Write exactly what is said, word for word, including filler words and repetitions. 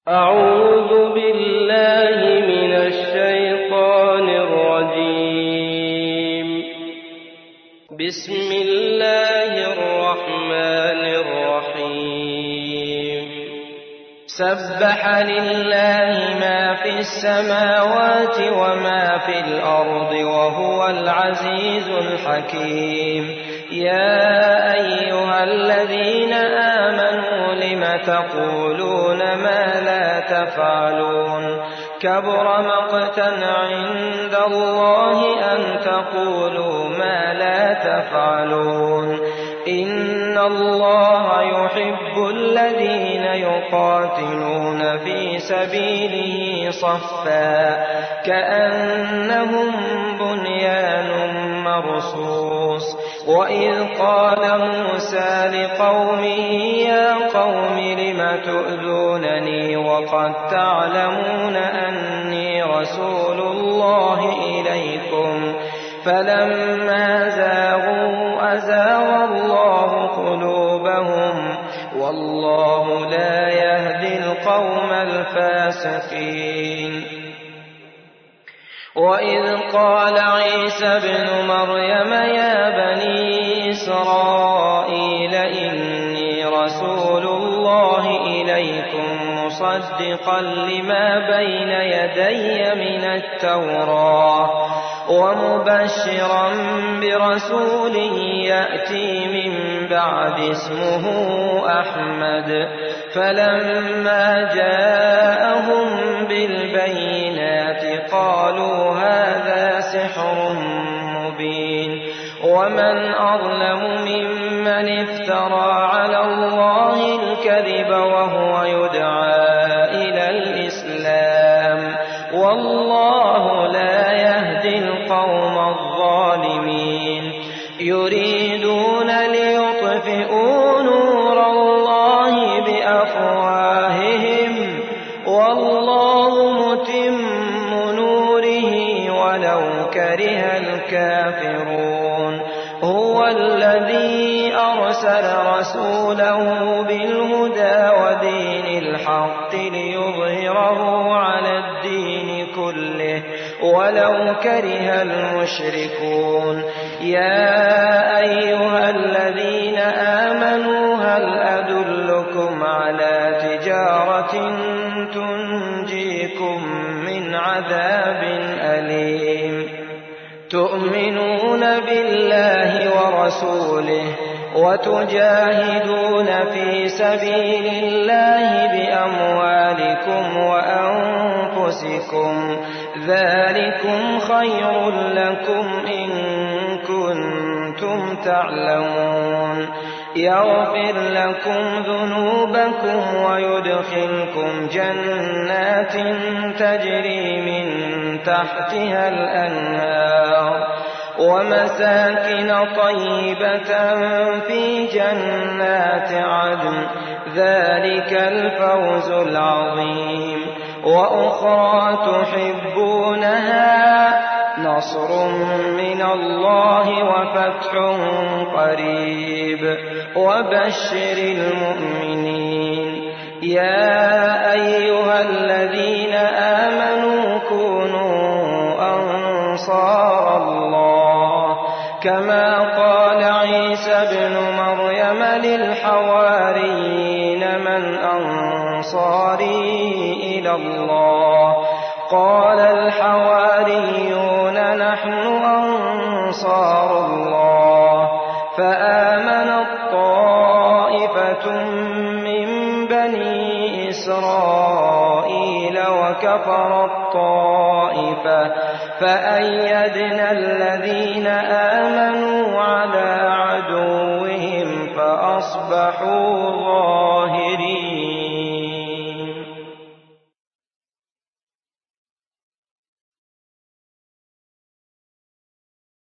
أعوذ بالله من الشيطان الرجيم. بسم الله الرحمن الرحيم. سبح لله ما في السماوات وما في الأرض وهو العزيز الحكيم. يا أيها الذين آمنوا لم تقولون ما لا تفعلون كبر مقتا عند الله أن تقولوا ما لا تفعلون. إن الله يحب الذين يقاتلون في سبيله صفا كأنهم بنيان مرصوص. وإذ قال موسى لقومه يا قوم لم تؤذونني وقد تعلمون أني رسول الله إليكم فلما زاغوا أزاغ الله قلوبهم والله لا يهدي القوم الفاسقين. وإذ قال عيسى ابن مريم يا بني إسرائيل إني رسول الله إليكم مصدقا لما بين يدي من التوراة ومبشرا برسول يأتي من بعد اسمه أحمد. فلما جاءهم بالبينات قالوا هذا سحر مبين. ومن أظلم ممن افترى على الله الكذب وهو يدعى إلى الإسلام والله لا يهدي القوم الظالمين. يريدون ليطفئوا نور الله بأفواههم والله متم نوره ولو كره الكافرون. هو الذي أرسل رسوله بالهدى ودين الحق ليظهره على الدين كله ولو كره المشركون. يا أيها الذين آمنوا هل أدلكم على تجارة تنجيكم من عذاب أليم. تؤمنون بالله ورسوله وتجاهدون في سبيل الله بأموالكم وأنفسكم ذلكم خير لكم إن كنتم تعلمون. يغفر لكم ذنوبكم ويدخلكم جنات تجري من تحتها الأنهار ومساكن طيبة في جنات عدن ذلك الفوز العظيم. وأخرى تحبونها نصر من الله وفتح قريب وبشر المؤمنين. يا أيها الذين آمنوا كونوا أنصار الله كما قال عيسى ابن مريم للحواريين من أنصاري إلى الله قال الحواريون نحن أنصار الله. فآمنت طائفة من بني إسرائيل وكفرت طائفة فأيدنا الذين آمنوا على عدوهم فأصبحوا ظاهرين.